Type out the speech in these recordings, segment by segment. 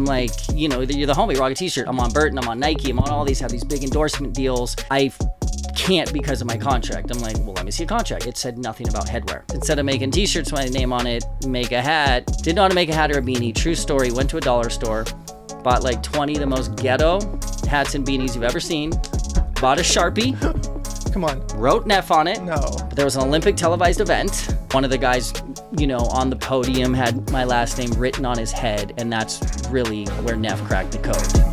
I'm like, you know, you're the homie, rock a t-shirt. I'm on Burton, I'm on Nike, I'm on all these, have these big endorsement deals. I can't because of my contract. I'm like, well, let me see a contract. It said nothing about headwear. Instead of making t-shirts with my name on it, make a hat. Didn't know how to make a hat or a beanie. True story. Went to a dollar store, bought like 20 of the most ghetto hats and beanies you've ever seen. Bought a Sharpie. Come on. Wrote Neff on it. No. But there was an Olympic televised event. One of the guys, you know, on the podium had my last name written on his head, and that's really where Neff cracked the code.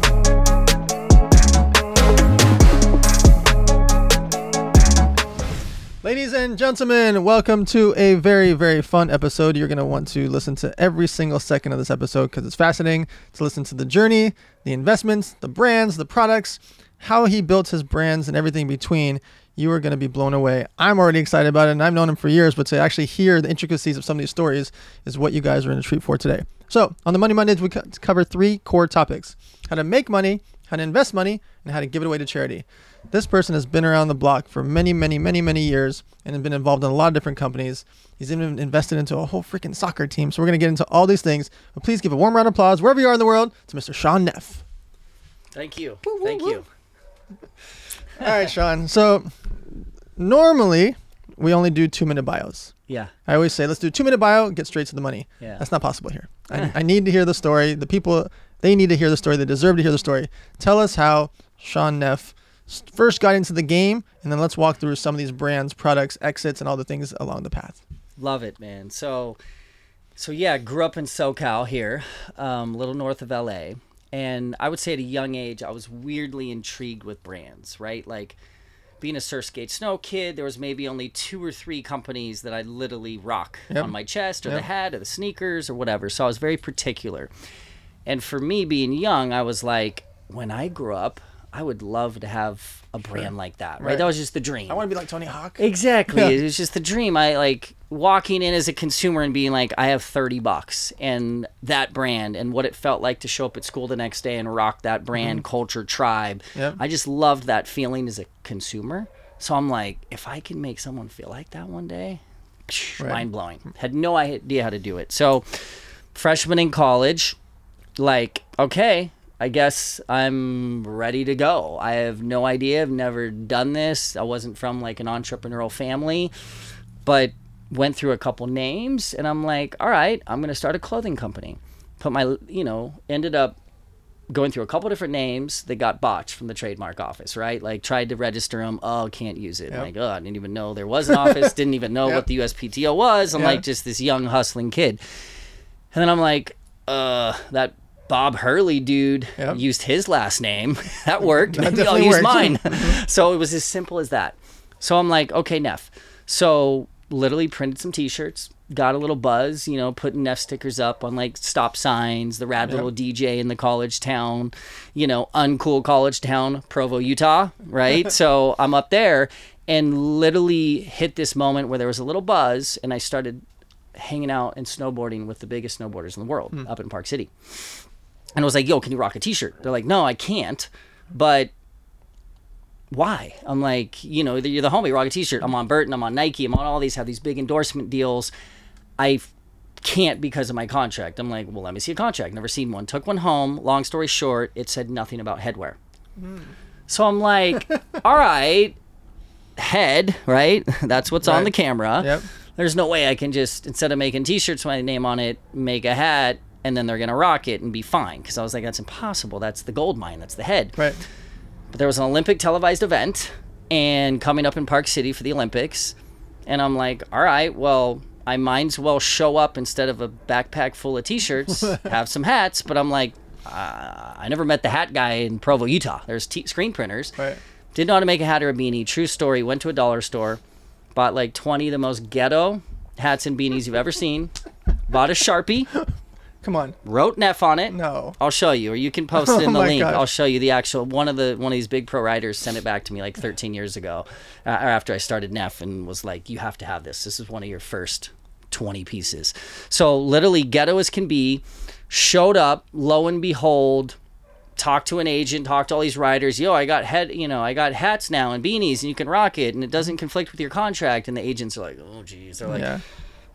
Ladies and gentlemen, welcome to a very, very fun episode. You're going to want to listen to every single second of this episode because it's fascinating to listen to the journey, the investments, the brands, the products, how he built his brands and everything between. You are going to be blown away. I'm already excited about it, and I've known him for years, but to actually hear the intricacies of some of these stories is what you guys are in a treat for today. So on the Money Mondays, we cover 3 core topics: how to make money, how to invest money, and how to give it away to charity. This person has been around the block for many, many, many, many years and has been involved in a lot of different companies. He's even invested into a whole freaking soccer team. So we're going to get into all these things. But please give a warm round of applause wherever you are in the world to Mr. Sean Neff. Thank you. Woo, woo, Thank woo. you. All right, Sean. So normally we only do 2-minute bios. Yeah. I always say, let's do a 2-minute bio, get straight to the money. Yeah. That's not possible here. I need to hear the story. The people, they need to hear the story. They deserve to hear the story. Tell us how Sean Neff first got into the game, and then let's walk through some of these brands, products, exits, and all the things along the path. Love it, man. So yeah, grew up in SoCal here, a little north of LA. And I would say at a young age, I was weirdly intrigued with brands, right? Like being a Surf Skate Snow kid, there was maybe only 2 or 3 companies that I literally rock on my chest or the hat or the sneakers or whatever. So I was very particular. And for me being young, I was like, when I grew up, I would love to have a brand like that, right? That was just the dream. I want to be like Tony Hawk. Exactly. Yeah. It was just the dream. I like walking in as a consumer and being like, I have $30 and that brand and what it felt like to show up at school the next day and rock that brand, culture, tribe. Yep. I just loved that feeling as a consumer. So I'm like, if I can make someone feel like that one day, mind blowing. Had no idea how to do it. So freshman in college, like, okay, I guess I'm ready to go. I have no idea. I've never done this. I wasn't from like an entrepreneurial family, but went through a couple names and I'm like, all right, I'm going to start a clothing company. Put my, ended up going through a couple different names. They got botched from the trademark office, right? Like tried to register them. Oh, can't use it. Like, I didn't even know there was an office. Didn't even know what the USPTO was. I'm like just this young hustling kid. And then I'm like, that Bob Hurley dude used his last name. That worked. Maybe I'll use mine. So it was as simple as that. So I'm like, okay, Neff. So literally printed some t-shirts, got a little buzz, putting Neff stickers up on like stop signs, the rad little DJ in the college town, uncool college town, Provo, Utah, right? So I'm up there and literally hit this moment where there was a little buzz and I started hanging out and snowboarding with the biggest snowboarders in the world up in Park City. And I was like, yo, can you rock a t-shirt? They're like, no, I can't. But why? I'm like, you're the homie, rock a t-shirt. I'm on Burton, I'm on Nike, I'm on all these, have these big endorsement deals. I can't because of my contract. I'm like, well, let me see a contract. Never seen one. Took one home. Long story short, it said nothing about headwear. So I'm like, all right, head, right? That's what's on the camera. Yep. There's no way I can just, instead of making t-shirts with my name on it, make a hat, and then they're going to rock it and be fine. Because I was like, that's impossible. That's the gold mine. That's the head. Right. But there was an Olympic televised event and coming up in Park City for the Olympics. And I'm like, all right, well, I might as well show up instead of a backpack full of t-shirts, have some hats. But I'm like, I never met the hat guy in Provo, Utah. There's screen printers. Right. Didn't know how to make a hat or a beanie. True story. Went to a dollar store. Bought like 20 of the most ghetto hats and beanies you've ever seen. Bought a Sharpie. Come on. Wrote Neff on it. No. I'll show you, or you can post it in the link. Gosh. I'll show you the actual one of these big pro writers sent it back to me like 13 years ago, after I started Neff, and was like, you have to have this. This is one of your first 20 pieces. So literally ghetto as can be. Showed up. Lo and behold, talked to an agent. Talked to all these writers. Yo, I got hats now and beanies, and you can rock it, and it doesn't conflict with your contract. And the agents are like, oh geez. They're like,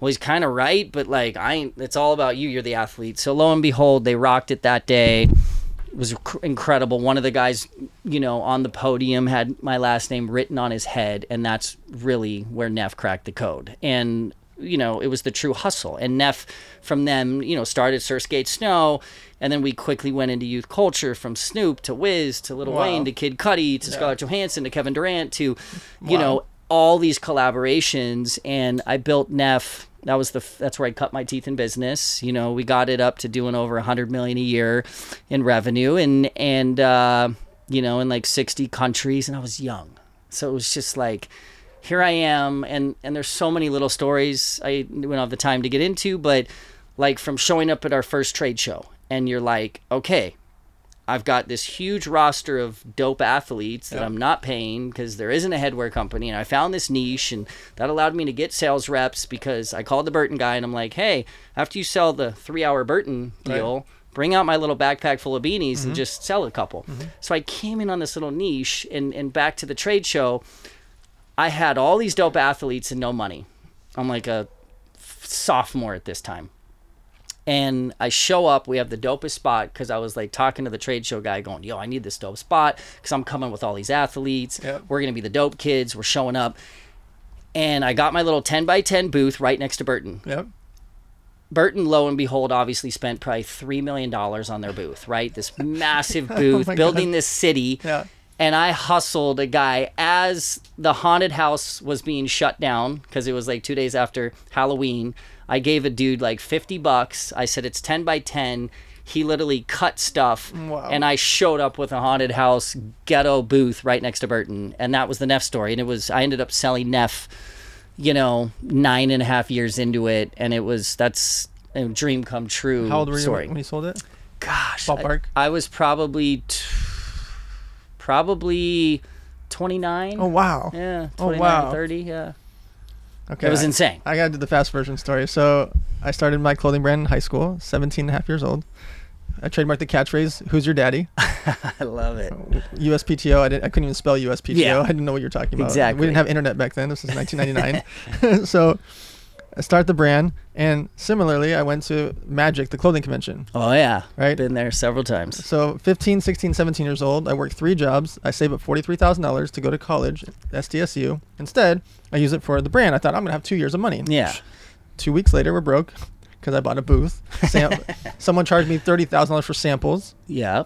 well, he's kind of right, but like, it's all about you. You're the athlete. So lo and behold, they rocked it that day. It was incredible. One of the guys, on the podium had my last name written on his head, and that's really where Neff cracked the code. And, it was the true hustle. And Neff, from them, started Surfskate Snow, and then we quickly went into youth culture, from Snoop to Wiz to Lil Wayne to Kid Cudi to Scarlett Johansson to Kevin Durant to, all these collaborations. And I built Neff. That's where I cut my teeth in business. We got it up to doing over $100 million a year in revenue, and in like 60 countries, and I was young. So it was just like, here I am, and there's so many little stories we don't have the time to get into, but like from showing up at our first trade show, and you're like, okay, I've got this huge roster of dope athletes that I'm not paying because there isn't a headwear company. And I found this niche, and that allowed me to get sales reps, because I called the Burton guy and I'm like, hey, after you sell the 3-hour Burton deal, bring out my little backpack full of beanies and just sell a couple. So I came in on this little niche, and back to the trade show, I had all these dope athletes and no money. I'm like a sophomore at this time. And I show up, we have the dopest spot, because I was like talking to the trade show guy going, yo, I need this dope spot because I'm coming with all these athletes. We're going to be the dope kids. We're showing up. And I got my little 10x10 booth right next to Burton. Burton, lo and behold, obviously spent probably $3 million on their booth, right? This massive booth, building this city. And I hustled a guy as the haunted house was being shut down, because it was like 2 days after Halloween. I gave a dude like $50. I said, it's 10x10. He literally cut stuff. And I showed up with a haunted house ghetto booth right next to Burton. And that was the Neff story. And I ended up selling Neff, 9.5 years into it. And that's a dream come true. How old were you when you sold it? Gosh. Ballpark? I was probably 29. Oh, wow. Yeah. 29, 30. Yeah. Okay. It was insane. I got to do the fast version story. So I started my clothing brand in high school, 17 and a half years old. I trademarked the catchphrase, "Who's your daddy?" I love it. USPTO. I couldn't even spell USPTO. Yeah. I didn't know what you're talking about. Exactly. We didn't have internet back then. This was 1999. So I started the brand, and similarly, I went to Magic, the clothing convention. Oh, yeah. Right? Been there several times. So 15, 16, 17 years old, I worked 3 jobs. I saved up $43,000 to go to college, SDSU. Instead, I use it for the brand. I thought, I'm going to have 2 years of money. Yeah. 2 weeks later, we're broke because I bought a booth. Someone charged me $30,000 for samples. Yeah.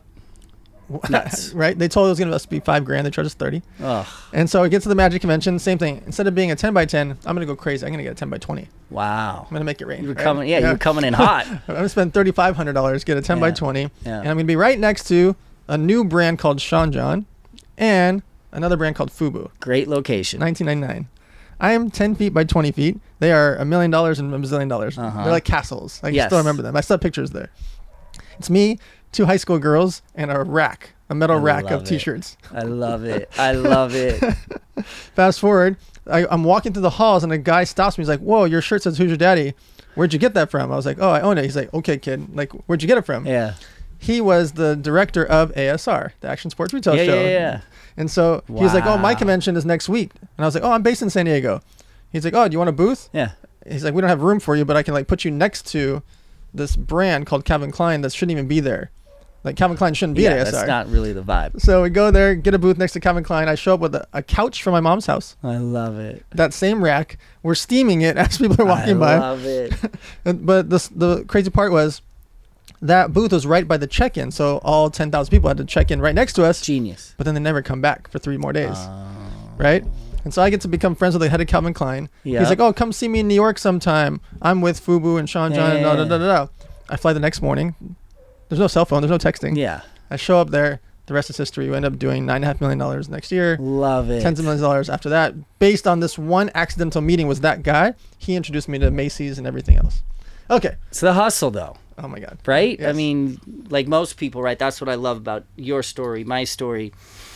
Nuts. Right? They told us it was going to be $5,000. They charged us $30,000. Ugh. And so I get to the Magic convention, same thing. Instead of being a 10x10, I'm going to go crazy. I'm going to get a 10x20. Wow. I'm going to make it rain. You were coming, you were coming in hot. I'm going to spend $3,500, get a 10x20. Yeah. And I'm going to be right next to a new brand called Sean John and another brand called FUBU. Great location. 1999. I am 10 feet by 20 feet. They are $1 million and $1 bazillion. They're like castles. I still remember them. I still have pictures there. It's me, 2 high school girls, and a metal rack of T-shirts. I love it. I love it. Fast forward, I'm walking through the halls, and a guy stops me. He's like, "Whoa, your shirt says 'Who's your daddy?' Where'd you get that from?" I was like, "Oh, I own it." He's like, "Okay, kid. Like, where'd you get it from?" Yeah. He was the director of ASR, the Action Sports Retail Show. Yeah. And so he was like, "Oh, my convention is next week." And I was like, "Oh, I'm based in San Diego." He's like, "Oh, do you want a booth?" Yeah. He's like, "We don't have room for you, but I can like put you next to this brand called Calvin Klein that shouldn't even be there. Like Calvin Klein shouldn't be at ASR." That's not really the vibe. So we go there, get a booth next to Calvin Klein. I show up with a couch from my mom's house. I love it. That same rack. We're steaming it as people are walking by. I love it. But the crazy part was that booth was right by the check-in. So all 10,000 people had to check in right next to us. Genius. But then they never come back for 3 more days. Right? And so I get to become friends with the head of Calvin Klein. Yep. He's like, "Oh, come see me in New York sometime. I'm with FUBU and Sean John and da da da da." I fly the next morning. There's no cell phone. There's no texting. Yeah. I show up there. The rest is history. We end up doing $9.5 million next year. Love it. Tens of millions of dollars after that. Based on this one accidental meeting with that guy, he introduced me to Macy's and everything else. Okay. It's the hustle, though. Oh, my God. Right? Yes. I mean, like most people, right? That's what I love about your story, my story.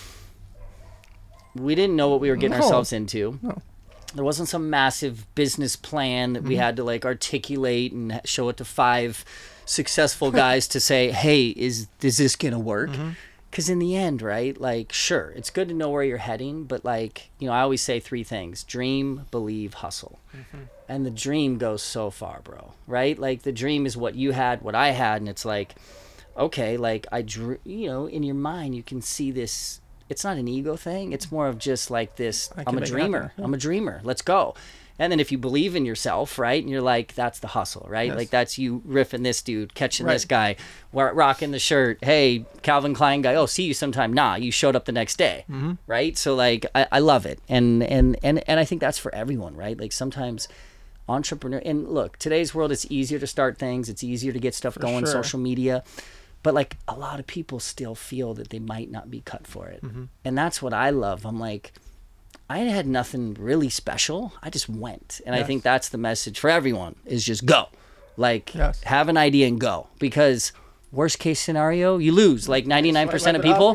We didn't know what we were getting ourselves into. No. There wasn't some massive business plan that we had to like articulate and show it to 5 successful guys to say, "Hey, is this gonna work?" Because in the end, right, like, sure, it's good to know where you're heading, but like, you know, I always say 3 things: dream, believe, hustle. And the dream goes so far, bro, right? Like, the dream is what you had, what I had, and it's like, okay, like, you know, in your mind, you can see this. It's not an ego thing. It's more of just like this, I'm a dreamer. I'm a dreamer. Let's go. And then if you believe in yourself, right, and you're like, that's the hustle, right? Yes. Like, that's you riffing this dude, catching this guy, rocking the shirt. Hey, Calvin Klein guy, oh, see you sometime. Nah, you showed up the next day, right? So, like, I love it. And I think that's for everyone, right? Like, sometimes entrepreneur, and look, today's world, it's easier to start things. It's easier to get stuff going, social media. But, like, a lot of people still feel that they might not be cut for it. And that's what I love. I'm like, I had nothing really special. I just went. And I think that's the message for everyone, is just go. Like, have an idea and go. Because worst case scenario, you lose like 99% of people.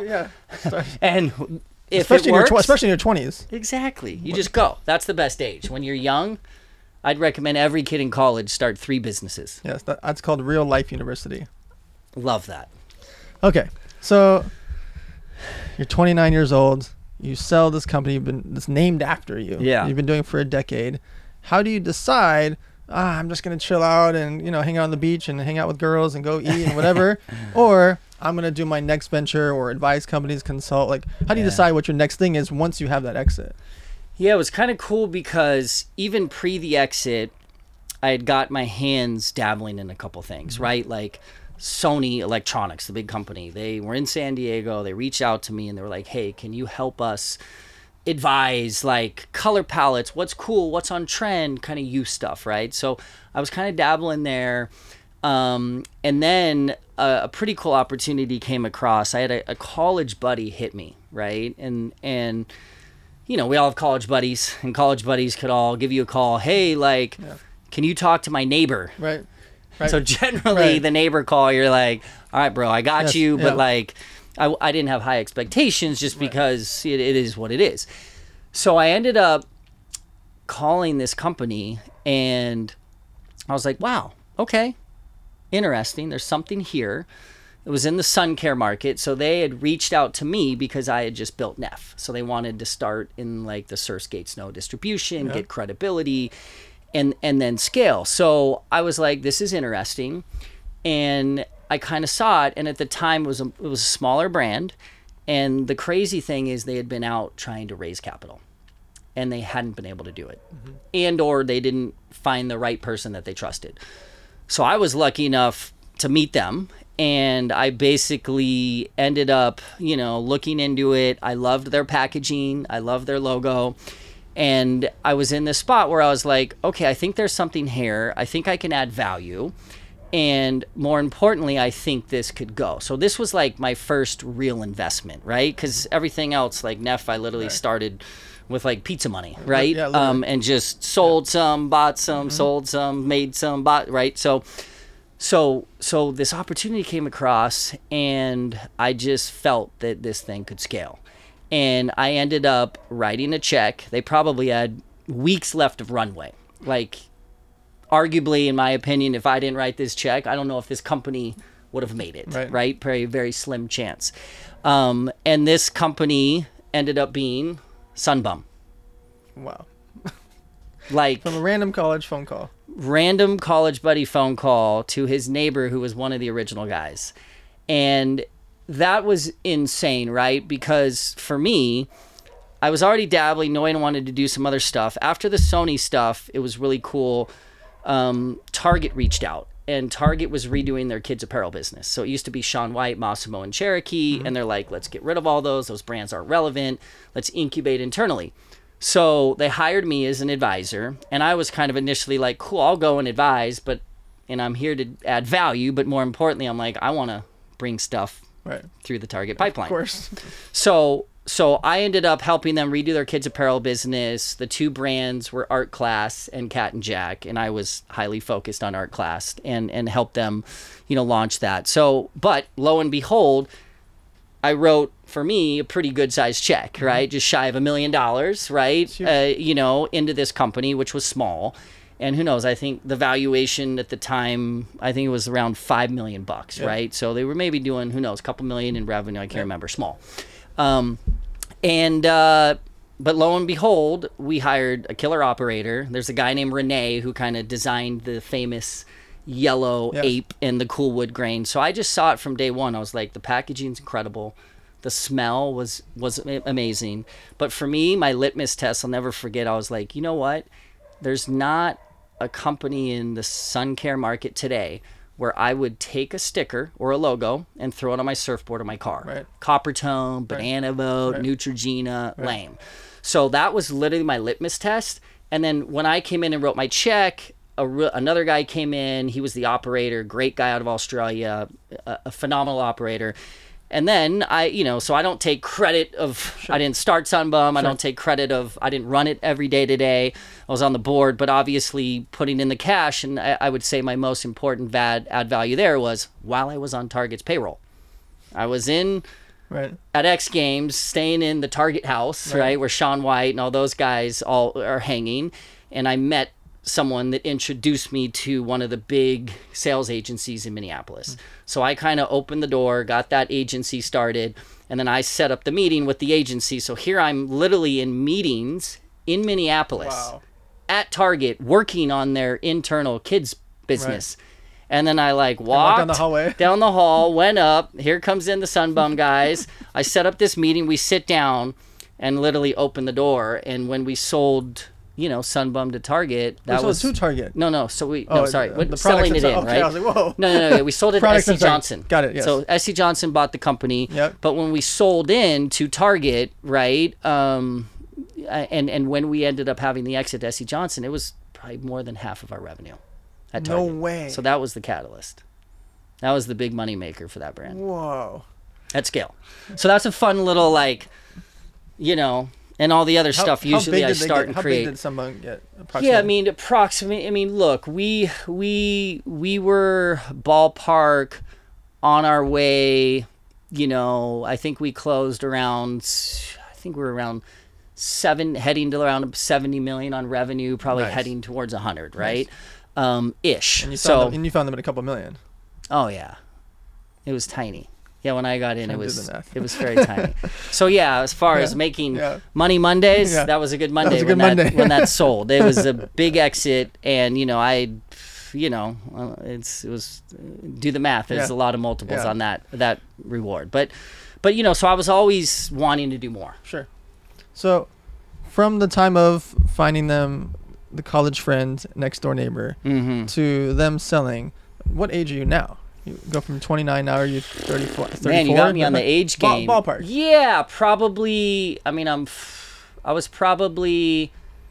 And if especially it works, especially in your 20s. Exactly. You just go. That's the best age. When you're young, I'd recommend every kid in college start 3 businesses. Yes, that's called real life university. Love that. Okay. So you're 29 years old. You sell this company that's named after you. Yeah. You've been doing it for a decade. How do you decide, I'm just going to chill out and, you know, hang out on the beach and hang out with girls and go eat and whatever, or I'm going to do my next venture or advise companies, consult? Like, how do you decide what your next thing is once you have that exit? Yeah, it was kind of cool because even pre the exit, I had got my hands dabbling in a couple things, right? Like, Sony Electronics, the big company, they were in San Diego. They reached out to me and they were like, hey, can you help us advise, like, color palettes, what's cool, what's on trend, kind of youth stuff, right? So I was kind of dabbling there. And then a pretty cool opportunity came across. I had a college buddy hit me, right? And you know, we all have college buddies, and college buddies could all give you a call. Hey, like, can you talk to my neighbor? Right. So generally, the neighbor call, you're like, all right, bro, I got you. But like, I didn't have high expectations just because it is what it is. So I ended up calling this company and I was like, wow, okay, interesting. There's something here. It was in the sun care market. So they had reached out to me because I had just built Neff. So they wanted to start in like the Surfskate Snow distribution, get credibility, and then scale. So I was like, this is interesting. And I kind of saw it. And at the time, it was a smaller brand. And the crazy thing is they had been out trying to raise capital. And they hadn't been able to do it. And or they didn't find the right person that they trusted. So I was lucky enough to meet them. And I basically ended up, you know, looking into it. I loved their packaging. I loved their logo. And I was in this spot where I was like, okay, I think there's something here. I think I can add value. And more importantly, I think this could go. So this was like my first real investment, right? Because everything else, like Neff, I literally started with like pizza money, right? And just sold some, bought some, sold some, made some, bought, right? So this opportunity came across and I just felt that this thing could scale. And I ended up writing a check. They probably had weeks left of runway. Like, arguably, in my opinion, if I didn't write this check, I don't know if this company would have made it, right? Very, very slim chance. And this company ended up being Sunbum. Wow. Like, from a random college phone call. Random college buddy phone call to his neighbor who was one of the original guys. And that was insane, right? Because for me, I was already dabbling, knowing I wanted to do some other stuff. After the Sony stuff, it was really cool. Target reached out, and Target was redoing their kids apparel business. So it used to be Shaun White, Massimo, and Cherokee, and they're like, let's get rid of all those. Those brands aren't relevant. Let's incubate internally. So they hired me as an advisor, and I was kind of initially like, cool, I'll go and advise, and I'm here to add value, but more importantly, I'm like, I want to bring stuff through the Target pipeline. Of course. So I ended up helping them redo their kids apparel business. The 2 brands were Art Class and Cat and Jack, and I was highly focused on Art Class and helped them, you know, launch that. So, but lo and behold, I wrote, for me, a pretty good sized check, right? Just shy of $1 million, right? You know, into this company, which was small. And who knows? I think the valuation at the time, I think it was around $5 million, right? So they were maybe doing, who knows, a couple million in revenue. I can't remember, small. But lo and behold, we hired a killer operator. There's a guy named Renee who kind of designed the famous yellow ape and the cool wood grain. So I just saw it from day one. I was like, the packaging's incredible. The smell was amazing. But for me, my litmus test, I'll never forget, I was like, you know what? There's not a company in the sun care market today where I would take a sticker or a logo and throw it on my surfboard or my car. Right. Coppertone, Banana Boat, Neutrogena, Lame. So that was literally my litmus test. And then when I came in and wrote my check, another guy came in. He was the operator, great guy out of Australia, a phenomenal operator. And then so I don't take credit of, I didn't start Sunbum. I don't take credit of, I didn't run it every day today. I was on the board, but obviously putting in the cash. And I would say my most important add value there was while I was on Target's payroll. I was in at X Games, staying in the Target house, right, where Sean White and all those guys all are hanging. And I met someone that introduced me to one of the big sales agencies in Minneapolis. So I kind of opened the door, got that agency started, and then I set up the meeting with the agency. So here I'm literally in meetings in Minneapolis at Target working on their internal kids business. And then I walked down the hallway. Down the hall, went up. Here comes in the Sunbum guys. I set up this meeting. We sit down and literally open the door. And when we sold, Sunbum to Target, that was to Target. No. So we selling it in, right? I was like, whoa. No. We sold it to SC Johnson. Got it. Yes. So SC Johnson bought the company. Yep. But when we sold in to Target, right? And when we ended up having the exit to SC Johnson, it was probably more than half of our revenue at Target. No way. So that was the catalyst. That was the big money maker for that brand. Whoa. At scale. So that's a fun little and all the other stuff usually I start and create. How big did Sunbum get approximately? Yeah, approximately. Look, we were ballpark on our way. I think we closed around. I think we were around heading to around 70 million on revenue, probably heading towards 100, right? Ish. And you found them at a couple million. Oh yeah, it was tiny. Yeah, when I got in, it was very tiny. So yeah, as far as making money Mondays, that was a good Monday when that sold. It was a big exit, and it was do the math. There's a lot of multiples on that reward, but so I was always wanting to do more. Sure. So, from the time of finding them, the college friend, next door neighbor, to them selling, what age are you now? You go from 29 now, are you 34? Man, you got me on the age game. Ballpark. Yeah, probably. I mean, I was probably,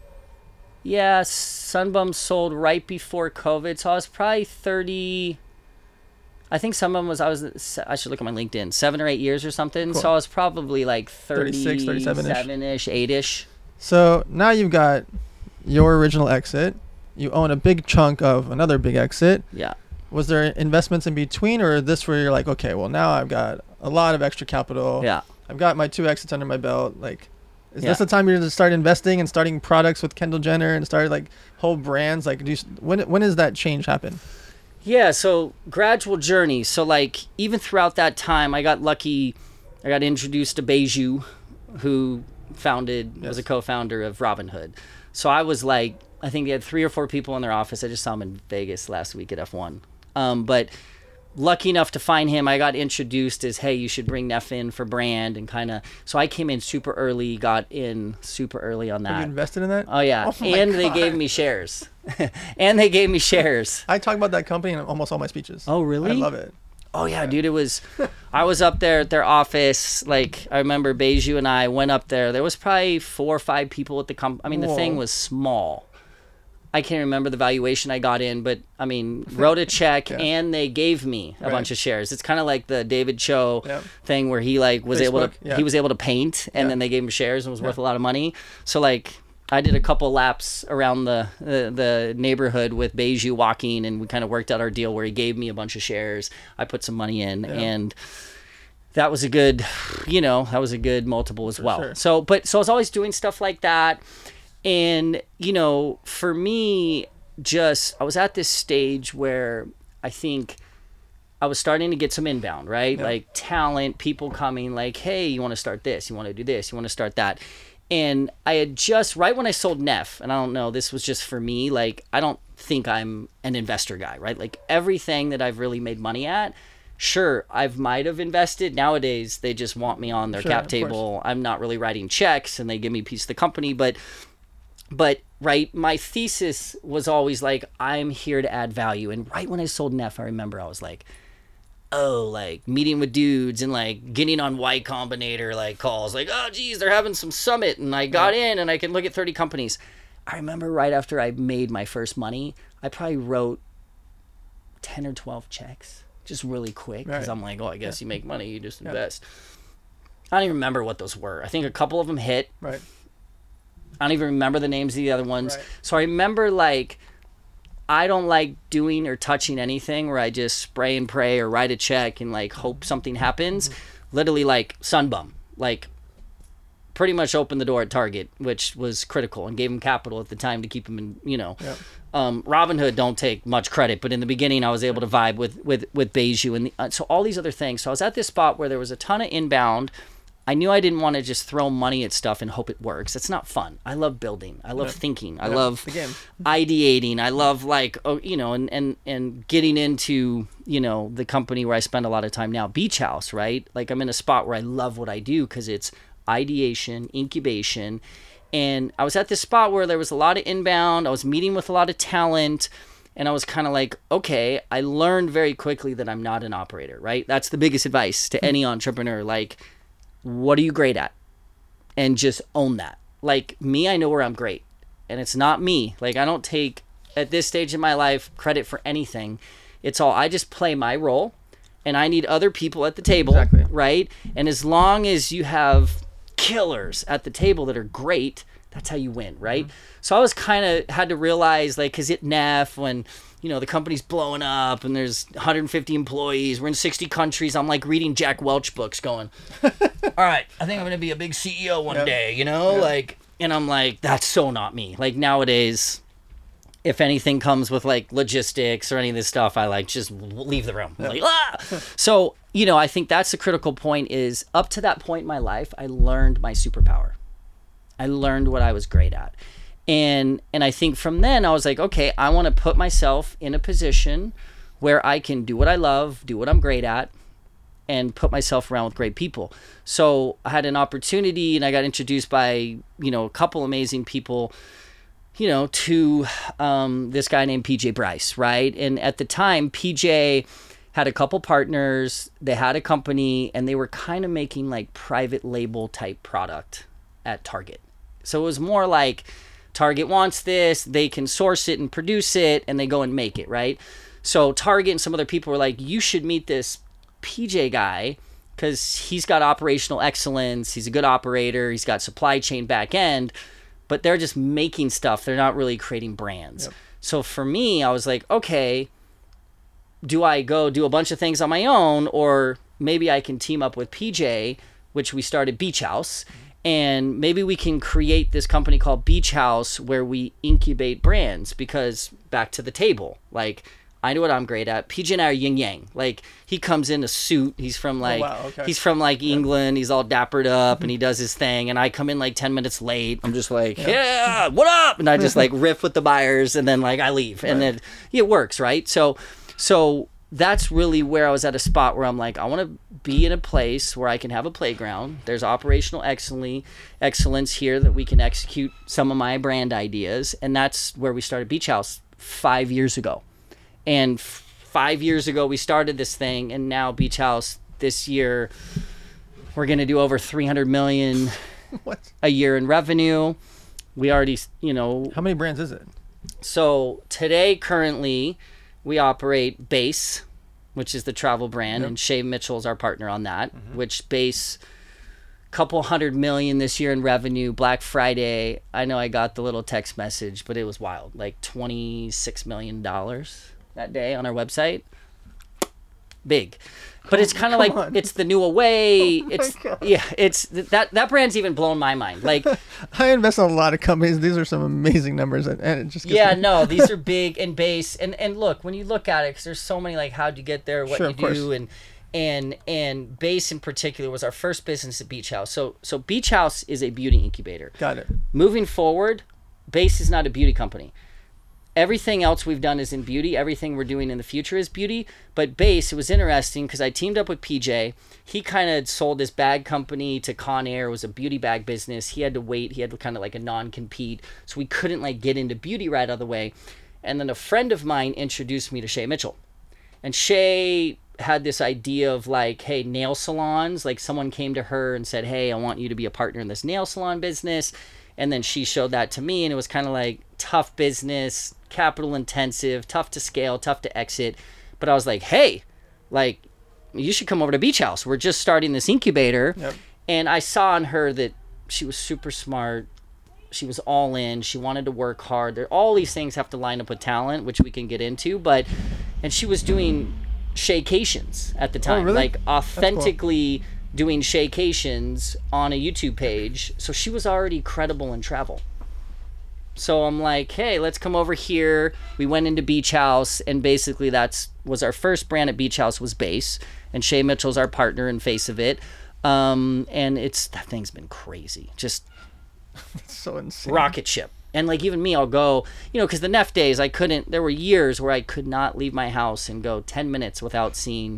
Sunbum sold right before COVID, so I was probably 30. I think Sunbum I should look at my LinkedIn, 7 or 8 years or something. Cool. So I was probably 36, 37-ish, 8-ish. So now you've got your original exit. You own a big chunk of another big exit. Yeah. Was there investments in between, or this where you're like, okay, well now I've got a lot of extra capital. Yeah. I've got my 2 exits under my belt. Is this the time you're to start investing and starting products with Kendall Jenner and start whole brands? When does that change happen? Yeah. So gradual journey. So even throughout that time, I got lucky. I got introduced to Beiju, who was a co-founder of Robinhood. So I was I think they had 3 or 4 people in their office. I just saw him in Vegas last week at F1. But lucky enough to find him, I got introduced as, hey, you should bring Neff in for brand and so I came in super early, got in super early on that. Have you invested in that? Oh, yeah. They gave me shares. I talk about that company in almost all my speeches. Oh, really? I love it. Oh, yeah, dude. I was up there at their office. I remember Beiju and I went up there. There was probably 4 or 5 people at the company. I mean, the thing was small. I can't remember the valuation I got in, but wrote a check and they gave me a bunch of shares. It's kind of like the David Cho thing where he was able to paint and then they gave him shares and was worth a lot of money. So I did a couple laps around the neighborhood with Beiju walking, and we kind of worked out our deal where he gave me a bunch of shares. I put some money in and that was a good, multiple as well. Sure. So I was always doing stuff like that. And, for me, I was at this stage where I think I was starting to get some inbound, right? Yeah. Like talent, people coming like, hey, you want to start this? You want to do this? You want to start that? And I had just, right when I sold Neff, and I don't know, this was just for me, like, I don't think I'm an investor guy, right? Like everything that I've really made money at, sure, might have invested. Nowadays, they just want me on their cap table. I'm not really writing checks and they give me a piece of the company. But right, my thesis was always like, I'm here to add value. And right when I sold Neff, I remember I was like, oh, like meeting with dudes and like getting on Y Combinator like calls, like, oh geez, they're having some summit, and I got in and I can look at 30 companies. I remember right after I made my first money, I probably wrote 10 or 12 checks just really quick, because I'm like, oh, I guess you make money, you just invest. I don't even remember what those were. I think a couple of them hit. Right. I don't even remember the names of the other ones. Right. So I remember, like, I don't like doing or touching anything where I just spray and pray or write a check and like hope something happens. Literally, like Sunbum, like pretty much opened the door at Target, which was critical, and gave him capital at the time to keep him in, you know. Robinhood don't take much credit, but in the beginning I was able to vibe with Beiju and so all these other things. So I was at this spot where there was a ton of inbound. I knew I didn't want to just throw money at stuff and hope it works. It's not fun. I love building. I love thinking. I love ideating. I love, like, you know, and getting into, you know, the company where I spend a lot of time now, Beach House, right? Like, I'm in a spot where I love what I do because it's ideation, incubation. And I was at this spot where there was a lot of inbound. I was meeting with a lot of talent. And I was kind of like, okay, I learned very quickly that I'm not an operator, right? That's the biggest advice to any entrepreneur. Like, what are you great at? And just own that. Like me, I know where I'm great. And it's not me. Like, I don't take, at this stage in my life, credit for anything. It's all, I just play my role. And I need other people at the table, right? And as long as you have killers at the table that are great, that's how you win, right? So I was kind of had to realize, like, because at Neff, when, you know, the company's blowing up and there's 150 employees, we're in 60 countries, I'm like reading Jack Welch books going, all right, I think I'm going to be a big CEO one day, you know? Like, and I'm like, that's so not me. Like, nowadays, if anything comes with like logistics or any of this stuff, I like just leave the room. Like, So, you know, I think that's the critical point is up to that point in my life, I learned my superpower. I learned what I was great at. And I think from then I was like, okay, I want to put myself in a position where I can do what I love, do what I'm great at, and put myself around with great people. So I had an opportunity and I got introduced by, you know, a couple amazing people, you know, to this guy named PJ Bryce, right? And at the time, PJ had a couple partners, they had a company, and they were kind of making like private label type product at Target. So it was more like Target wants this, they can source it and produce it, and they go and make it, right? So Target and some other people were like, you should meet this PJ guy because he's got operational excellence, he's a good operator, he's got supply chain back end, but they're just making stuff. They're not really creating brands. So for me, I was like, okay, do I go do a bunch of things on my own, or maybe I can team up with PJ, which we started Beach House, and maybe we can create this company called Beach House where we incubate brands, because back to the table, like, I know what I'm great at. PJ and I are yin yang. Like, he comes in a suit. He's from like he's from like England. He's all dappered up and he does his thing. And I come in like 10 minutes late. I'm just like, yeah, what up? And I just like riff with the buyers and then like I leave. And then it works, right? So that's really where I was at a spot where I'm like, I want to be in a place where I can have a playground. There's operational excellence here that we can execute some of my brand ideas. And that's where we started Beach House 5 years ago. And 5 years ago, we started this thing. And now Beach House this year, we're going to do over 300 million a year in revenue. We already, you know. How many brands is it? So today, currently, we operate Base, which is the travel brand, and Shay Mitchell is our partner on that, which Base, couple 100 million this year in revenue. Black Friday, I know I got the little text message, but it was wild, like $26 million that day on our website. big. But it's kind of like on. it's the new Away. Oh it's God. yeah, it's that brand's even blown my mind. Like I invest in a lot of companies. These are some amazing numbers, and it just gets yeah, me. no, these are big and base. And look, when you look at it, because there's so many like how'd you get there, what Sure, you of course. do, and base in particular was our first business at Beach House. So Beach House is a beauty incubator. Got it. Moving forward, Base is not a beauty company. Everything else we've done is in beauty. Everything we're doing in the future is beauty. But Base, it was interesting because I teamed up with PJ. He kind of sold this bag company to Conair. It was a beauty bag business. He had to wait. He had kind of like a non-compete. So we couldn't like get into beauty right out of the way. And then a friend of mine introduced me to Shay Mitchell. And Shay had this idea of like, hey, nail salons. Like someone came to her and said, hey, I want you to be a partner in this nail salon business. And then she showed that to me, and it was kind of like tough business, capital intensive, tough to scale, tough to exit. But I was like, hey, like, you should come over to Beach House. We're just starting this incubator. Yep. And I saw in her that she was super smart. She was all in. She wanted to work hard. All these things have to line up with talent, which we can get into. And she was doing shaycations at the time, really? like authentically doing shaycations on a YouTube page. So she was already credible in travel. So I'm like, hey, let's come over here. We went into Beach House, and basically was our first brand at Beach House was Base, and Shay Mitchell's our partner and face of it. And that thing's been crazy, just It's so insane. rocket ship. And like even me, I'll go, because the Neff days, there were years where I could not leave my house and go 10 minutes without seeing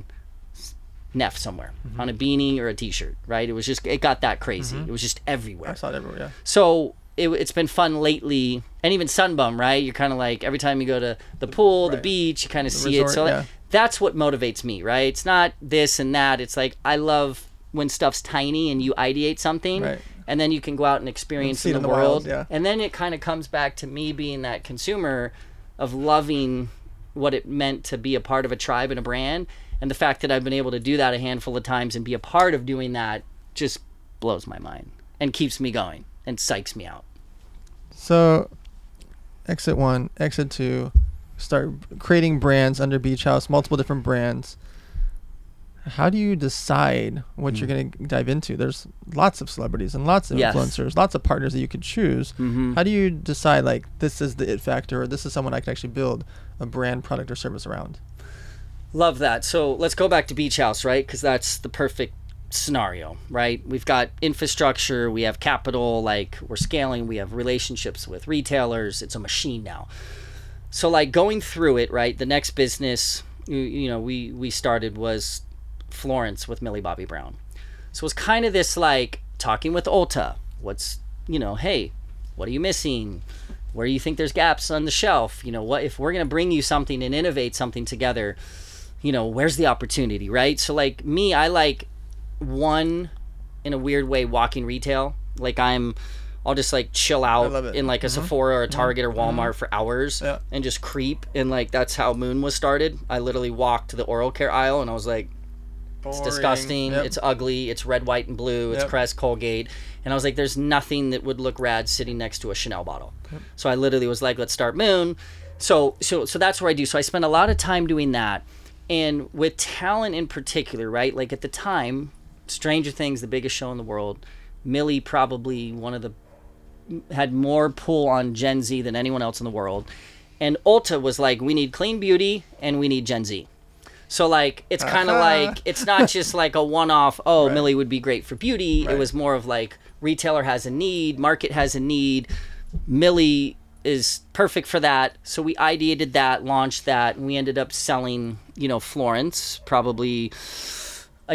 Neff somewhere on a beanie or a t-shirt, right? It got that crazy. It was just everywhere. I saw it everywhere. Yeah. So it's been fun lately, and even Sunbum, right? You're kind of like every time you go to the pool, the Right. beach, you kind of The see resort, it. So yeah. that's what motivates me, right? It's not this and that. It's like I love when stuff's tiny and you ideate something, Right. and then you can go out and experience see it in in the the world. wild, yeah. And then it kind of comes back to me being that consumer of loving what it meant to be a part of a tribe and a brand. And the fact that I've been able to do that a handful of times and be a part of doing that just blows my mind and keeps me going and psychs me out. So, exit 1, exit 2, start creating brands under Beach House, multiple different brands. How do you decide what you're going to dive into? There's lots of celebrities and lots of Yes. influencers, lots of partners that you could choose. How do you decide, like, this is the it factor, or this is someone I can actually build a brand, product, or service around? Love that. So let's go back to Beach House, right? Because that's the perfect scenario, right? We've got infrastructure, we have capital, like we're scaling, we have relationships with retailers. It's a machine now. So like going through it, right? The next business, we started was Florence with Millie Bobby Brown. So it's kind of this like talking with Ulta. What's, hey, what are you missing? Where do you think there's gaps on the shelf? What if we're going to bring you something and innovate something together? Where's the opportunity, right? So like me, I like in a weird way walking retail. Like I'll just like chill out in like a Sephora or a Target or Walmart for hours and just creep. And like that's how Moon was started. I literally walked to the oral care aisle and I was like, it's disgusting. Yep. It's ugly. It's red, white, and blue. It's Crest, Colgate. And I was like, there's nothing that would look rad sitting next to a Chanel bottle. So I literally was like, let's start Moon. So that's what I do. So I spend a lot of time doing that. And with talent in particular, right? Like at the time, Stranger Things, the biggest show in the world, Millie probably had more pull on Gen Z than anyone else in the world. And Ulta was like, we need clean beauty and we need Gen Z. So like, it's kind of like, it's not just like a one-off, right. Millie would be great for beauty. Right. It was more of like, retailer has a need, market has a need, Millie is perfect for that. So we ideated that, launched that, and we ended up selling, Florence probably a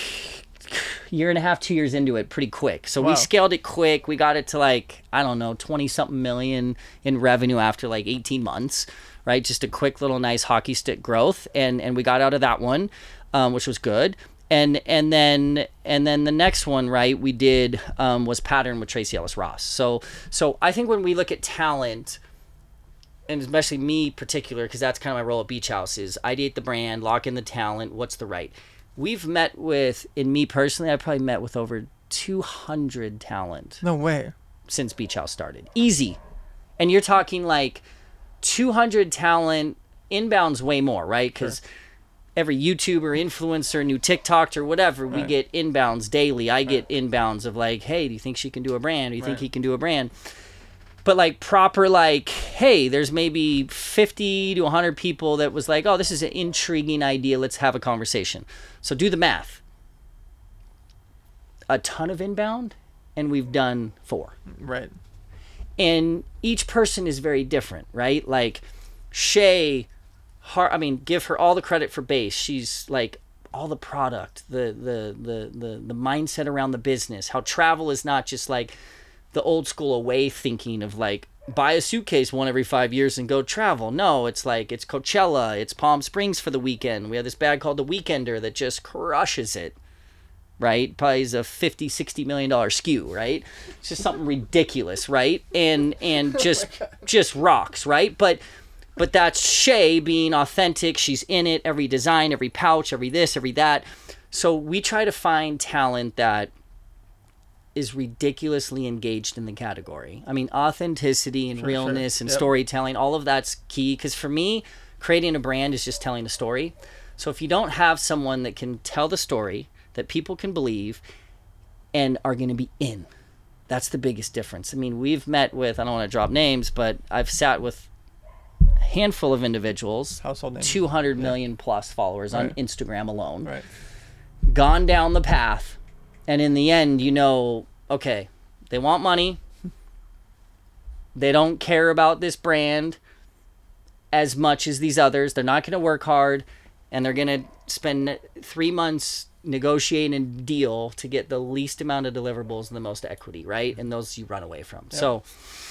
year and a half, 2 years into it pretty quick. So we scaled it quick. We got it to like, 20-something million in revenue after like 18 months, right? Just a quick little nice hockey stick growth. And we got out of that one, which was good. And then the next one, right, we did was Pattern with Tracy Ellis Ross. So I think when we look at talent, and especially me particular, because that's kind of my role at Beach House, is ideate the brand, lock in the talent, what's the right. We've met with, in me personally, I've probably met with over 200 talent. No way. Since Beach House started. Easy. And you're talking like 200 talent, inbound's way more, right? Because every YouTuber, influencer, new TikTok or whatever, we get inbounds daily. I get inbounds of like, hey, do you think she can do a brand? Do you think he can do a brand? But like proper, like, hey, there's maybe 50 to 100 people that was like, oh, this is an intriguing idea. Let's have a conversation. So do the math. A ton of inbound, and we've done 4. Right. And each person is very different, right? Like Shay, give her all the credit for base. She's like all the product, the mindset around the business, how travel is not just like the old school away thinking of like buy a suitcase one every 5 years and go travel. No, it's like it's Coachella, it's Palm Springs for the weekend. We have this bag called The Weekender that just crushes it. Right? Probably is a $50-60 million SKU, right? It's just something ridiculous, right? And just rocks, right? But that's Shay being authentic. She's in it, every design, every pouch, every this, every that. So we try to find talent that is ridiculously engaged in the category. I mean, authenticity and realness and storytelling, all of that's key. Because for me, creating a brand is just telling a story. So if you don't have someone that can tell the story, that people can believe and are going to be in, that's the biggest difference. I mean, we've met with, I don't want to drop names, but I've sat with a handful of individuals, household names, 200 million plus followers on Instagram alone, right, gone down the path, and in the end, okay, they want money, they don't care about this brand as much as these others, they're not going to work hard, and they're going to spend 3 months negotiating a deal to get the least amount of deliverables and the most equity, right? And those you run away from. Yeah. So,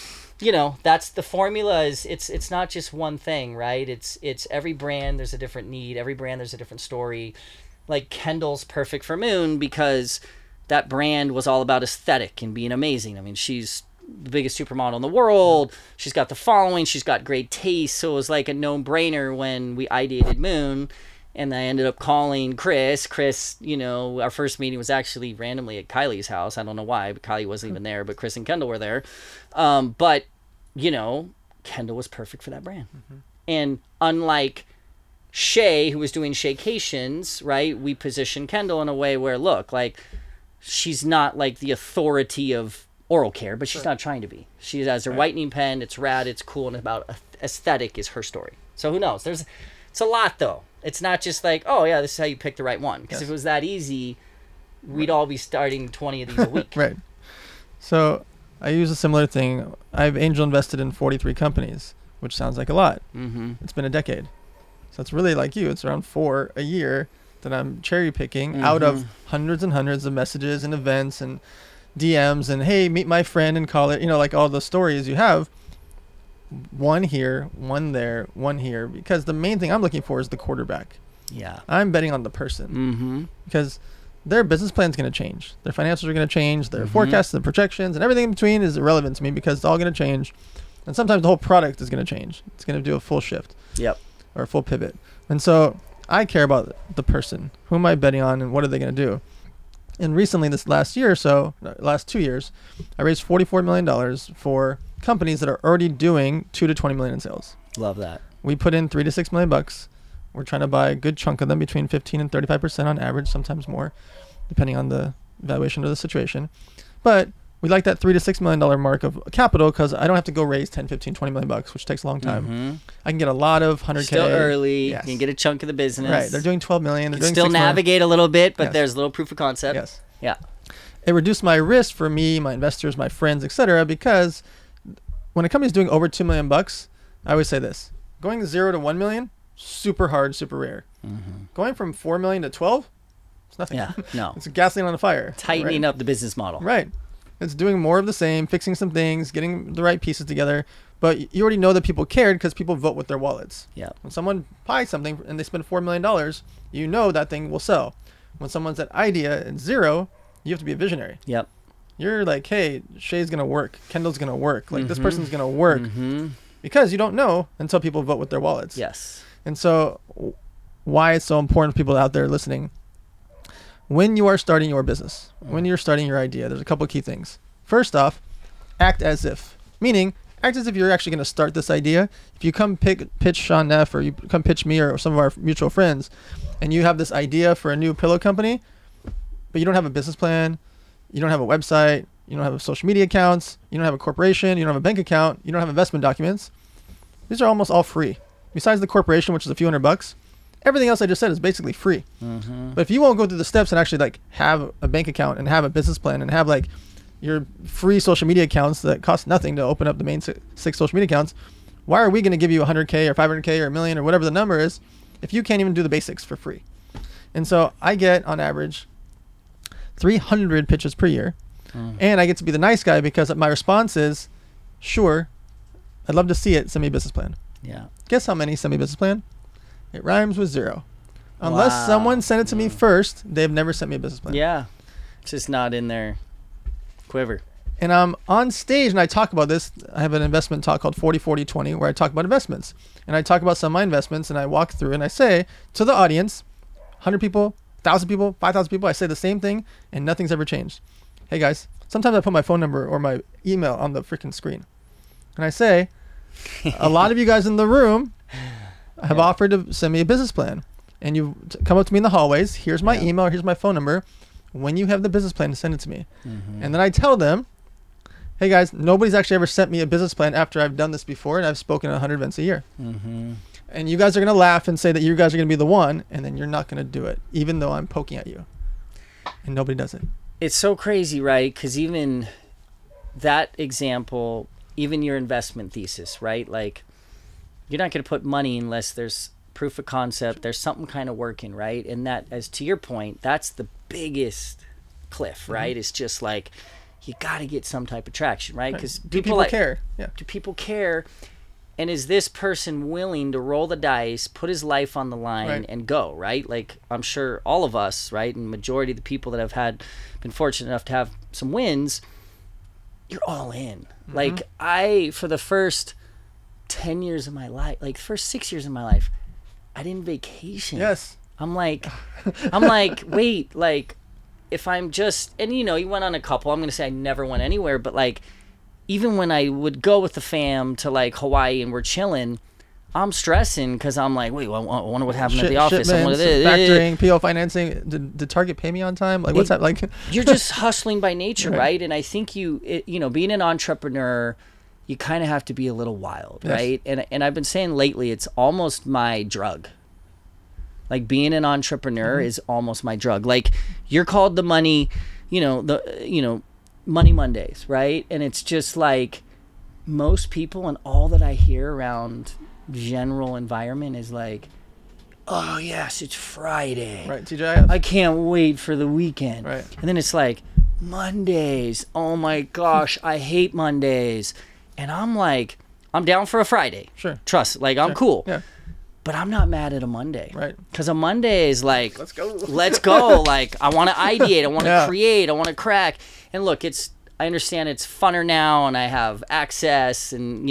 that's the formula. Is it's not just one thing, right? It's every brand there's a different need. Every brand there's a different story. Like Kendall's perfect for Moon because that brand was all about aesthetic and being amazing. I mean, she's the biggest supermodel in the world. She's got the following. She's got great taste. So it was like a no-brainer when we ideated Moon. And I ended up calling Chris. Chris, our first meeting was actually randomly at Kylie's house. I don't know why, but Kylie wasn't even there, but Chris and Kendall were there. But Kendall was perfect for that brand. Mm-hmm. And unlike Shay, who was doing Shaycations, right, we positioned Kendall in a way where, look, like, she's not like the authority of oral care, but she's not trying to be. She has her whitening pen. It's rad. It's cool. And about aesthetic is her story. So who knows? It's a lot, though. It's not just like, oh, yeah, this is how you pick the right one. Because if it was that easy, we'd all be starting 20 of these a week. Right. So I use a similar thing. I've angel invested in 43 companies, which sounds like a lot. Mm-hmm. It's been a decade. So it's really like you. It's around 4 a year that I'm cherry picking out of hundreds and hundreds of messages and events and DMs and, hey, meet my friend and call it, like all the stories you have. One here, one there, one here, because the main thing I'm looking for is the quarterback. Yeah. I'm betting on the person because their business plan is going to change. Their financials are going to change. Their forecasts and projections and everything in between is irrelevant to me because it's all going to change. And sometimes the whole product is going to change. It's going to do a full shift. Yep. Or a full pivot. And so I care about the person. Who am I betting on and what are they going to do? And recently, this last year or so, last 2 years, I raised $44 million for companies that are already doing $2 to $20 million in sales. Love that. We put in $3 to $6 million bucks. We're trying to buy a good chunk of them, between 15 and 35% on average, sometimes more, depending on the valuation of the situation. But we like that $3 to $6 million mark of capital because I don't have to go raise 10, 15, 20 million bucks, which takes a long time. I can get a lot of 100K. Still early. Yes. You can get a chunk of the business. Right. They're doing 12 million. They're doing still navigate a little bit, but yes. There's a little proof of concept. Yes. Yeah. It reduced my risk for me, my investors, my friends, etc. Because when a company's doing over 2 million bucks, I always say this: going 0 to 1 million, super hard, super rare. Going from 4 million to 12, it's nothing. Yeah, no. It's gasoline on a fire. Tightening up the business model. Right. It's doing more of the same, fixing some things, getting the right pieces together. But you already know that people cared because people vote with their wallets. Yeah. When someone buys something and they spend $4 million, you know that thing will sell. When someone's at idea and 0, you have to be a visionary. Yep. You're like, hey, Shay's going to work. Kendall's going to work. Like, this person's going to work. Because you don't know until people vote with their wallets. Yes. And so why it's so important for people out there listening, when you are starting your business, when you're starting your idea, there's a couple of key things. First off, act as if. Meaning, act as if you're actually going to start this idea. If you come pitch Sean Neff, or you come pitch me or some of our mutual friends, and you have this idea for a new pillow company, but you don't have a business plan, you don't have a website, you don't have social media accounts, you don't have a corporation, you don't have a bank account, you don't have investment documents. These are almost all free. Besides the corporation, which is a few $100, everything else I just said is basically free. Mm-hmm. But if you won't go through the steps and actually like have a bank account and have a business plan and have like your free social media accounts that cost nothing to open up the main 6 social media accounts, why are we going to give you 100K or 500K or a million or whatever the number is if you can't even do the basics for free? And so I get on average 300 pitches per year. And I get to be the nice guy because my response is, sure, I'd love to see it. Send me a business plan. Yeah. Guess how many send me a business plan? It rhymes with 0. Unless someone sent it to me first, they've never sent me a business plan. Yeah. It's just not in their quiver. And I'm on stage and I talk about this. I have an investment talk called 40-40-20 where I talk about investments. And I talk about some of my investments and I walk through and I say to the audience, 100 people, 1,000 people, 5,000 people, I say the same thing and nothing's ever changed. Hey guys, sometimes I put my phone number or my email on the freaking screen. And I say, a lot of you guys in the room have offered to send me a business plan. And you come up to me in the hallways. Here's my email. Here's my phone number. When you have the business plan, send it to me. Mm-hmm. And then I tell them, hey guys, nobody's actually ever sent me a business plan after I've done this before. And I've spoken at 100 events a year. Mm-hmm. And you guys are going to laugh and say that you guys are going to be the one. And then you're not going to do it, even though I'm poking at you. And nobody does it. It's so crazy, right? Because even that example, even your investment thesis, right? Like, you're not going to put money unless there's proof of concept, there's something kind of working, right? And that, as to your point, that's the biggest cliff, right? Mm-hmm. It's just like, you got to get some type of traction, right? Because people care. Yeah. Do people care? And is this person willing to roll the dice, put his life on the line, and go, right? Like, I'm sure all of us, right, and majority of the people that have been fortunate enough to have some wins, you're all in. Mm-hmm. Like, for the first 10 years of my life, like, first 6 years of my life, I didn't vacation. Yes. I'm like, wait, like, if I'm just, and you went on a couple, I'm going to say I never went anywhere, but like, even when I would go with the fam to like Hawaii and we're chilling, I'm stressing because I'm like, wait, well, I wonder what happened at the office. Factoring, PO financing. Did Target pay me on time? Like, what's that like? You're just hustling by nature, right? And I think being an entrepreneur, you kind of have to be a little wild, right? And I've been saying lately, it's almost my drug. Like, being an entrepreneur is almost my drug. Like, you're called the money, Money Mondays, right? And it's just like, most people and all that I hear around general environment is like, oh yes, it's Friday. Right, TGIF. I can't wait for the weekend. Right. And then it's like, Mondays. Oh my gosh, I hate Mondays. And I'm like, I'm down for a Friday. Sure. Trust, like, I'm cool. Yeah. But I'm not mad at a Monday. Right. Because a Monday is like, let's go. Let's go. Like, I want to ideate. I want to create. I want to crack. And look, I understand it's funner now and I have access and,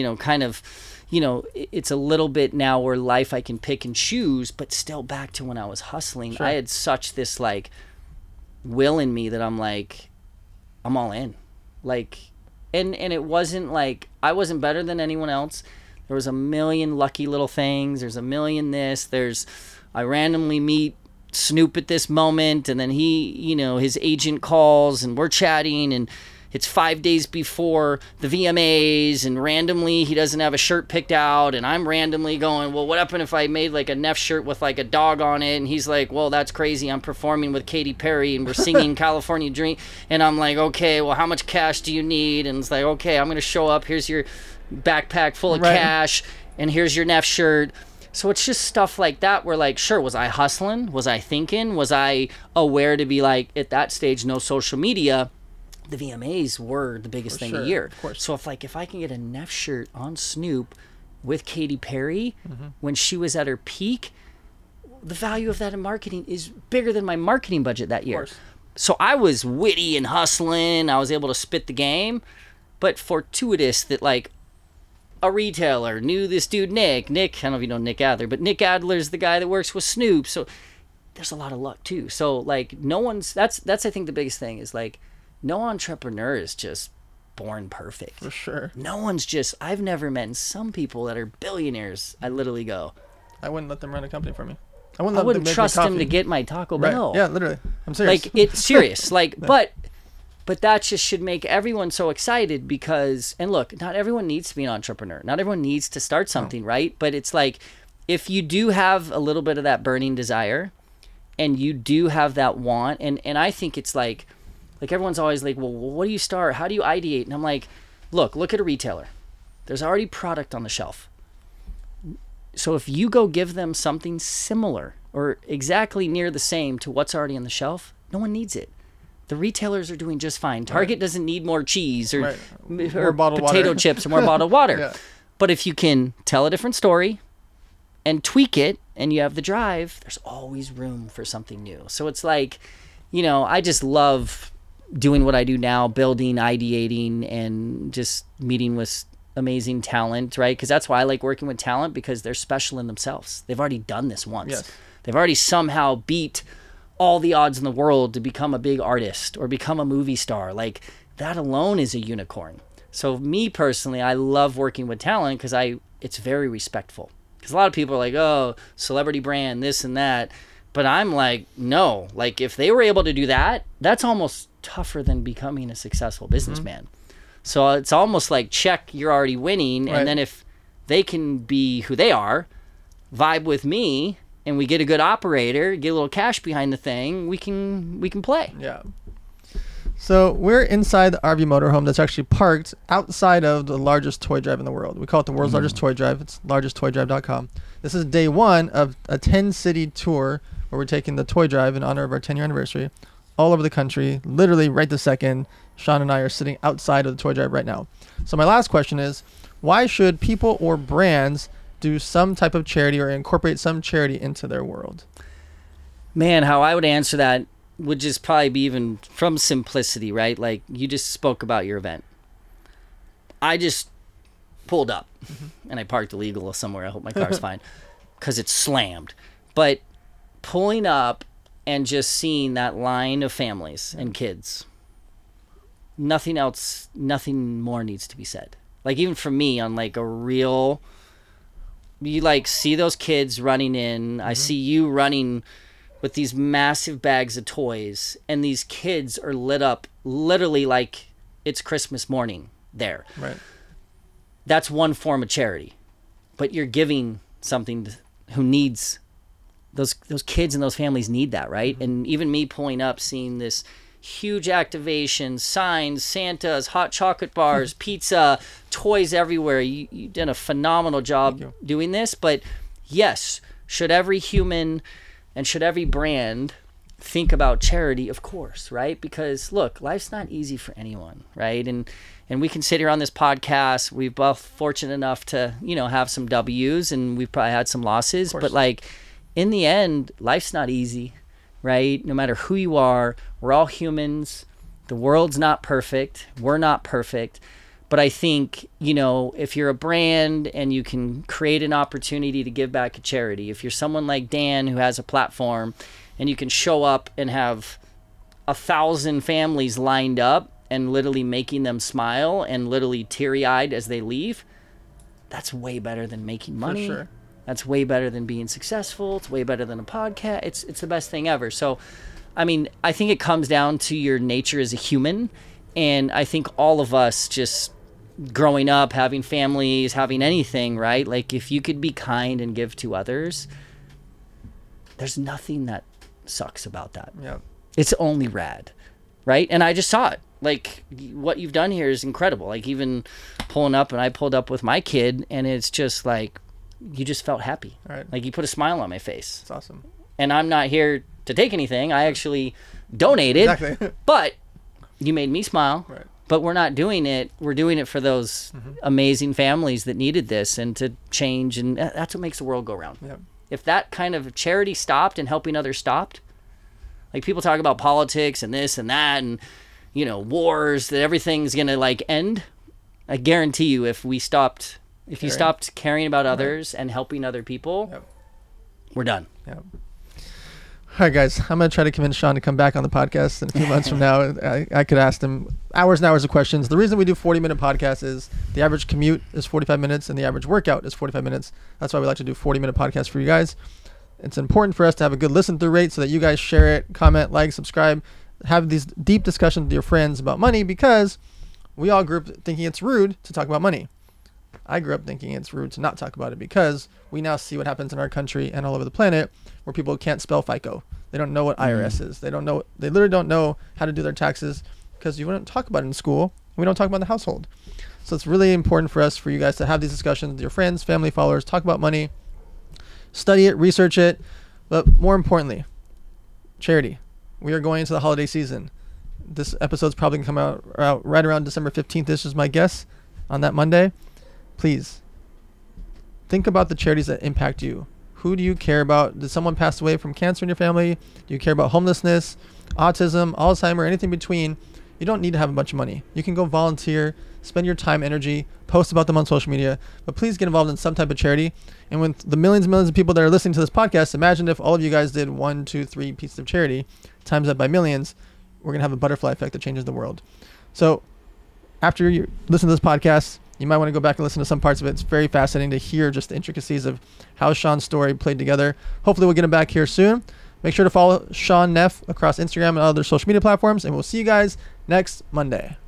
it's a little bit now where life I can pick and choose, but still back to when I was hustling. Sure. I had such this like will in me that I'm like, I'm all in. Like, and it wasn't like, I wasn't better than anyone else. There was a million lucky little things. There's a million this. I randomly meet Snoop at this moment, and then he, his agent calls, and we're chatting, and it's 5 days before the VMAs, and randomly he doesn't have a shirt picked out, and I'm randomly going, well, what happened if I made like a Neff shirt with like a dog on it? And he's like, well, that's crazy. I'm performing with Katy Perry, and we're singing California Dream. And I'm like, okay, well, how much cash do you need? And it's like, okay, I'm going to show up. Here's your backpack full of cash, and here's your Neff shirt. So it's just stuff like that where, like, sure, was I hustling? Was I thinking? Was I aware to be like, at that stage, no social media? The VMAs were the biggest thing a year. Of course. So if I can get a Neff shirt on Snoop with Katy Perry when she was at her peak, the value of that in marketing is bigger than my marketing budget that year. So I was witty and hustling. I was able to spit the game, but fortuitous that like a retailer knew this dude Nick. I don't know if you know Nick Adler, but Nick Adler's the guy that works with Snoop. So there's a lot of luck too. So like that's I think the biggest thing is like, no entrepreneur is just born perfect. For sure. No one's just, I've never met some people that are billionaires. I literally go, I wouldn't let them run a company for me. I wouldn't trust him to get my Taco Bell. Yeah, literally. I'm serious. Like, it's serious. Like, but that just should make everyone so excited because, and look, not everyone needs to be an entrepreneur. Not everyone needs to start something, right? But it's like, if you do have a little bit of that burning desire and you do have that want, and I think it's like everyone's always like, well, what do you start? How do you ideate? And I'm like, look at a retailer. There's already product on the shelf. So if you go give them something similar or exactly near the same to what's already on the shelf, no one needs it. The retailers are doing just fine. Target doesn't need more cheese or potato chips or more bottled water. Yeah. But if you can tell a different story and tweak it and you have the drive, there's always room for something new. So it's like, I just love doing what I do now, building, ideating, and just meeting with amazing talent, right? Because that's why I like working with talent, because they're special in themselves. They've already done this once. Yes. They've already somehow beat all the odds in the world to become a big artist or become a movie star. Like, that alone is a unicorn. So me personally, I love working with talent because it's very respectful. Because a lot of people are like, oh, celebrity brand, this and that. But I'm like, no. Like, if they were able to do that, that's almost tougher than becoming a successful businessman. So it's almost like, check, you're already winning. Right. And then if they can be who they are, vibe with me, and we get a good operator, get a little cash behind the thing, we can play. Yeah. So we're inside the RV motorhome that's actually parked outside of the largest toy drive in the world. We call it the world's largest toy drive. It's largesttoydrive.com. This is day one of a 10-city tour where we're taking the toy drive in honor of our 10-year anniversary all over the country, literally right this second. Sean and I are sitting outside of the toy drive right now. So my last question is, why should people or brands do some type of charity or incorporate some charity into their world? Man, how I would answer that would just probably be even from simplicity, right? Like, you just spoke about your event. I just pulled up and I parked illegal somewhere. I hope my car's fine because it's slammed. But pulling up and just seeing that line of families and kids, nothing more needs to be said. Like, even for me, on like a real, you like see those kids running in. I see you running with these massive bags of toys, and these kids are lit up literally like it's Christmas morning there. Right. That's one form of charity, but you're giving something who needs, those kids and those families need that, right? And even me pulling up, seeing this huge activation, signs, Santas, hot chocolate bars, pizza, toys everywhere. You did a phenomenal job doing this. But yes, should every human and should every brand think about charity? Of course, right? Because look, life's not easy for anyone, right? And we can sit here on this podcast. We've both fortunate enough to, have some W's, and we've probably had some losses. But like, in the end, life's not easy, right? No matter who you are, we're all humans. The world's not perfect. We're not perfect. But I think, if you're a brand and you can create an opportunity to give back to charity, if you're someone like Dan who has a platform and you can show up and have 1,000 families lined up and literally making them smile and literally teary-eyed as they leave, that's way better than making money. For sure. That's way better than being successful. It's way better than a podcast. It's the best thing ever. So, I mean, I think it comes down to your nature as a human. And I think all of us just growing up, having families, having anything, right? Like, if you could be kind and give to others, there's nothing that sucks about that. Yeah. It's only rad, right? And I just saw it. Like, what you've done here is incredible. Like, even pulling up, and I pulled up with my kid, and it's just like, you just felt happy. Right. Like, you put a smile on my face. It's awesome. And I'm not here to take anything. I actually donated. Exactly. But you made me smile. Right. But we're not doing it. We're doing it for those amazing families that needed this and to change. And that's what makes the world go round. Yep. If that kind of charity stopped and helping others stopped, like, people talk about politics and this and that and, wars, that everything's going to like end. I guarantee you, if you stopped caring about others and helping other people, we're done. Yep. All right, guys, I'm going to try to convince Sean to come back on the podcast in a few months from now. I could ask him hours and hours of questions. The reason we do 40-minute podcasts is the average commute is 45 minutes and the average workout is 45 minutes. That's why we like to do 40-minute podcasts for you guys. It's important for us to have a good listen-through rate so that you guys share it, comment, like, subscribe, have these deep discussions with your friends about money, because we all grew up thinking it's rude to talk about money. I grew up thinking it's rude to not talk about it, because we now see what happens in our country and all over the planet where people can't spell FICO. They don't know what IRS is. They literally don't know how to do their taxes because you wouldn't talk about it in school. We don't talk about it in the household. So it's really important for us, for you guys to have these discussions with your friends, family, followers, talk about money, study it, research it. But more importantly, charity. We are going into the holiday season. This episode's probably going to come out right around December 15th. This is my guess on that Monday. Please think about the charities that impact you. Who do you care about? Did someone pass away from cancer in your family? Do you care about homelessness, autism, Alzheimer, anything between? You don't need to have a bunch of money. You can go volunteer, spend your time, energy, post about them on social media, but please get involved in some type of charity. And with the millions and millions of people that are listening to this podcast, imagine if all of you guys did 1, 2, 3 pieces of charity, times that by millions. We're going to have a butterfly effect that changes the world. So after you listen to this podcast, you might want to go back and listen to some parts of it. It's very fascinating to hear just the intricacies of how Sean's story played together. Hopefully we'll get him back here soon. Make sure to follow Sean Neff across Instagram and other social media platforms, and we'll see you guys next Monday.